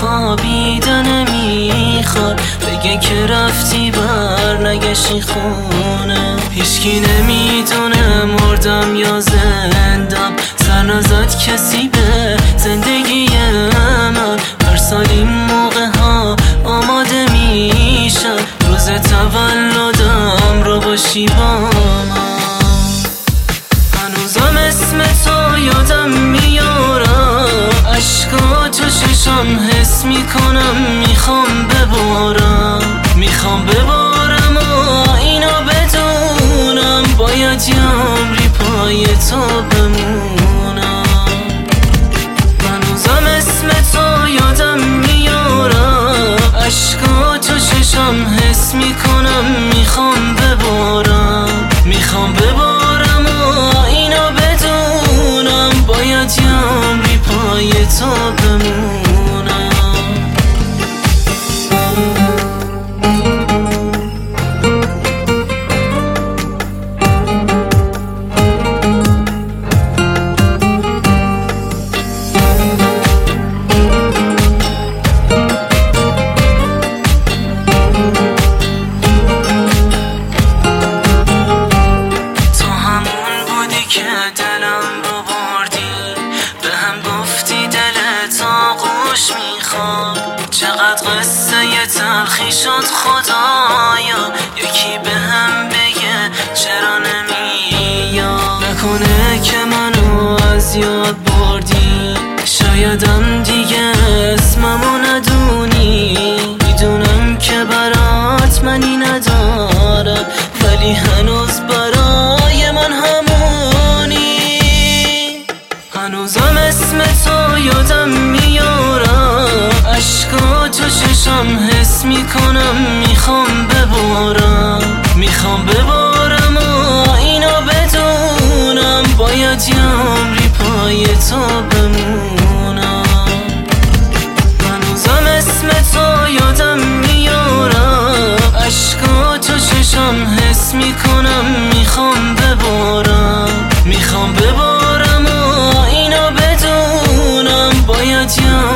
خوابیدن میخواد، بگه که رفتی بر نگشی خونه. هیچکی نمیدونه مردم یا زندم، سر نزد کسی به زندگی من. هر سال این موقع ها آماده میشم، روز تولدم رو باشی با من. هنوزم اسم تو یادم میارم، عشقا تو چشم حس میکنم، میخوام ببارم و اینو بدونم، باید یه عمری پای تو بمونم. هنوزم اسم تو یادم میارم، عشقا تو چشم حس میکنم، میخوام ببارم و اینو بدونم، باید یه عمری پای تو بمونم. چقدر قصه تلخی شد خدایا، یکی به هم بگه چرا نمیاد. نکنه که منو از یاد بردی، شایدم دیگه اسممو ندونی. میدونم که برات منی ندارم، ولی هنوز برای من همونی. هنوزم اسم تو یادم میارم، عشقا تو چشم حس میکنم، میخوام ببارم و اینو بدونم، باید یه عمری پای تو بمونم. هنوزم اسم تو یادم میارم، عشقا تو چشم حس میکنم، میخوام ببارم و اینو بدونم، باید یه